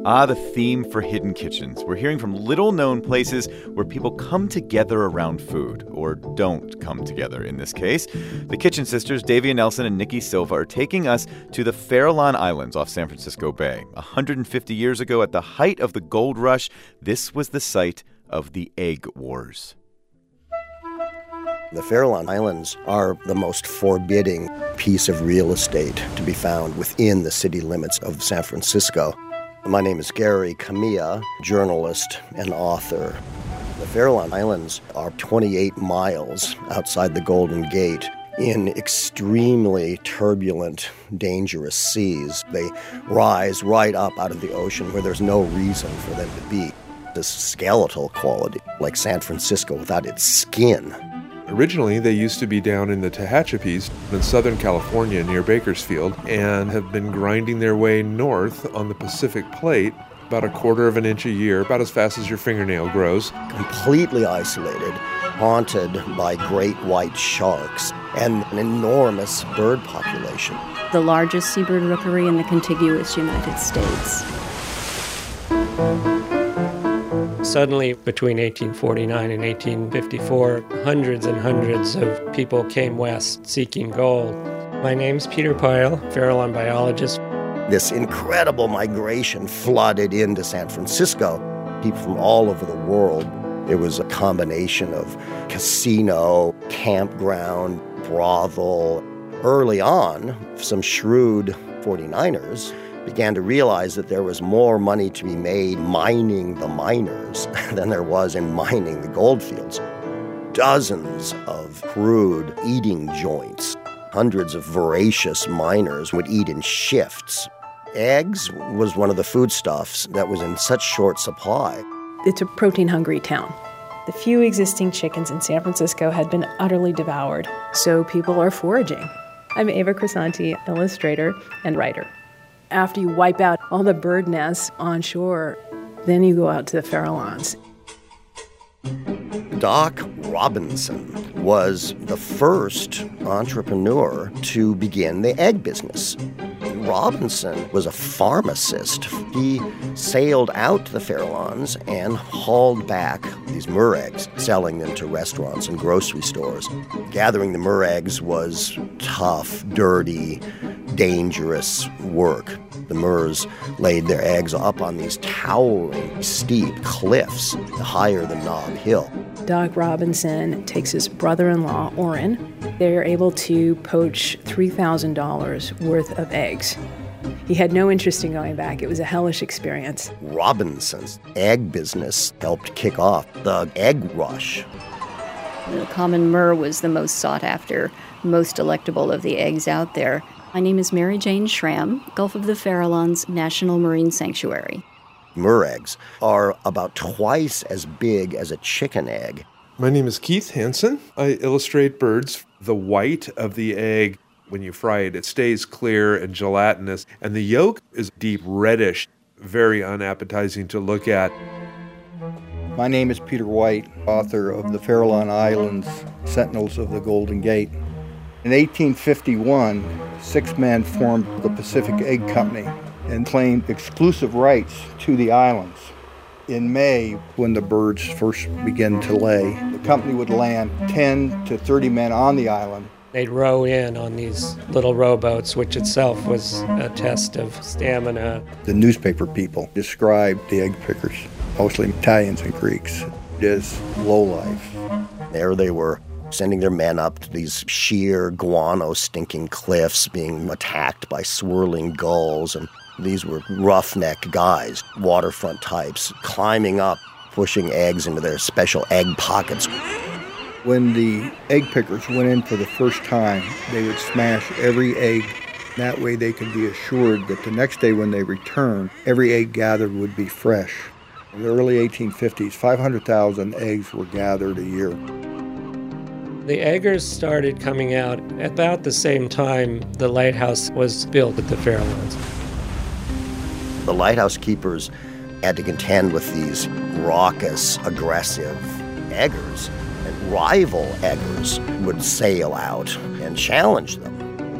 The theme for Hidden Kitchens. We're hearing from little-known places where people come together around food, or don't come together in this case. The Kitchen Sisters, Davia Nelson and Nikki Silva, are taking us to the Farallon Islands off San Francisco Bay. 150 years ago, at the height of the gold rush, this was the site of the Egg Wars. The Farallon Islands are the most forbidding piece of real estate to be found within the city limits of San Francisco. My name is Gary Kamiya, journalist and author. The Farallon Islands are 28 miles outside the Golden Gate in extremely turbulent, dangerous seas. They rise right up out of the ocean where there's no reason for them to be. This skeletal quality, like San Francisco without its skin. Originally, they used to be down in the Tehachapis in Southern California near Bakersfield and have been grinding their way north on the Pacific Plate about 1/4 of an inch a year, about as fast as your fingernail grows. Completely isolated, haunted by great white sharks and an enormous bird population. The largest seabird rookery in the contiguous United States. Suddenly, between 1849 and 1854, hundreds and hundreds of people came west seeking gold. My name's Peter Pyle, Farallon biologist. This incredible migration flooded into San Francisco. People from all over the world. It was a combination of casino, campground, brothel. Early on, some shrewd 49ers began to realize that there was more money to be made mining the miners than there was in mining the gold fields. Dozens of crude eating joints. Hundreds of voracious miners would eat in shifts. Eggs was one of the foodstuffs that was in such short supply. It's a protein-hungry town. The few existing chickens in San Francisco had been utterly devoured, so people are foraging. I'm Ava Crisanti, illustrator and writer. After you wipe out all the bird nests on shore, then you go out to the Farallons. Doc Robinson was the first entrepreneur to begin the egg business. Robinson was a pharmacist. He sailed out to the Farallons and hauled back these myrrh eggs, selling them to restaurants and grocery stores. Gathering the myrrh eggs was tough, dirty, dangerous work. The myrrhs laid their eggs up on these towering, steep cliffs higher than Nob Hill. Doc Robinson takes his brother-in-law, Orrin. They're able to poach $3,000 worth of eggs. He had no interest in going back. It was a hellish experience. Robinson's egg business helped kick off the egg rush. The common myrrh was the most sought after, most delectable of the eggs out there. My name is Mary Jane Schramm, Gulf of the Farallons National Marine Sanctuary. Myrrh eggs are about twice as big as a chicken egg. My name is Keith Hansen. I illustrate birds. The white of the egg, when you fry it, it stays clear and gelatinous, and the yolk is deep reddish, very unappetizing to look at. My name is Peter White, author of the Farallon Islands, Sentinels of the Golden Gate. In 1851, 6 men formed the Pacific Egg Company and claimed exclusive rights to the islands. In May, when the birds first began to lay, the company would land 10 to 30 men on the island. They'd row in on these little rowboats, which itself was a test of stamina. The newspaper people described the egg pickers, mostly Italians and Greeks, as lowlife. There they were, sending their men up to these sheer guano-stinking cliffs, being attacked by swirling gulls, and these were roughneck guys, waterfront types, climbing up, pushing eggs into their special egg pockets. When the egg pickers went in for the first time, they would smash every egg. That way they could be assured that the next day when they returned, every egg gathered would be fresh. In the early 1850s, 500,000 eggs were gathered a year. The eggers started coming out about the same time the lighthouse was built at the Farallons. The lighthouse keepers had to contend with these raucous, aggressive eggers, and rival eggers would sail out and challenge them.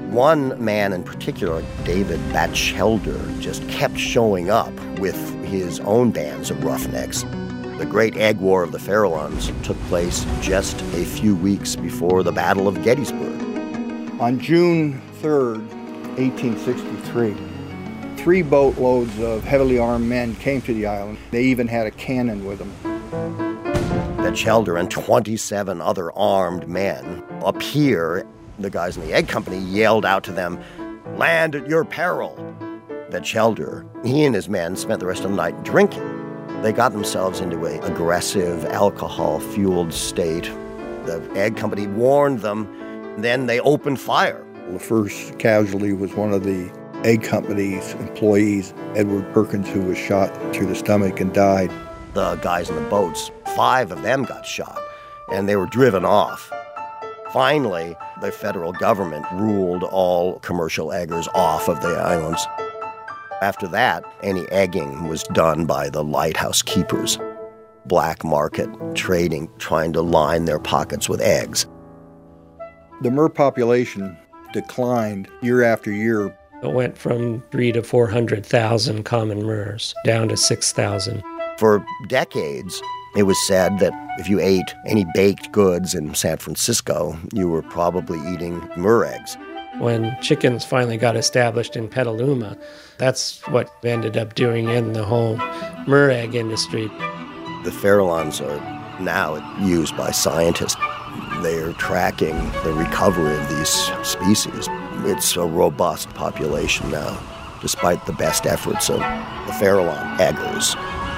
One man in particular, David Batchelder, just kept showing up with his own bands of roughnecks. The Great Egg War of the Farallones took place just a few weeks before the Battle of Gettysburg. On June 3rd, 1863, 3 boatloads of heavily armed men came to the island. They even had a cannon with them. Batchelder and 27 other armed men appear. The guys in the egg company yelled out to them, "Land at your peril." Batchelder, he and his men spent the rest of the night drinking. They got themselves into an aggressive, alcohol-fueled state. The egg company warned them, then they opened fire. The first casualty was one of the egg company's employees, Edward Perkins, who was shot through the stomach and died. The guys in the boats, 5 of them got shot, and they were driven off. Finally, the federal government ruled all commercial eggers off of the islands. After that, any egging was done by the lighthouse keepers. Black market trading, trying to line their pockets with eggs. The Mer population declined year after year. It went from 300,000 to 400,000 common murres down to 6,000. For decades, it was said that if you ate any baked goods in San Francisco, you were probably eating Mer eggs. When chickens finally got established in Petaluma, that's what ended up doing in the whole Mer egg industry. The Farallones are now used by scientists. They are tracking the recovery of these species. It's a robust population now, despite the best efforts of the Farallon eggers.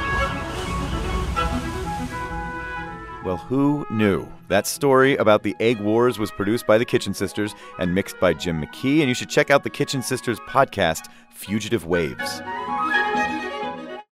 Well, who knew? That story about the Egg Wars was produced by the Kitchen Sisters and mixed by Jim McKee, and you should check out the Kitchen Sisters podcast, Fugitive Waves.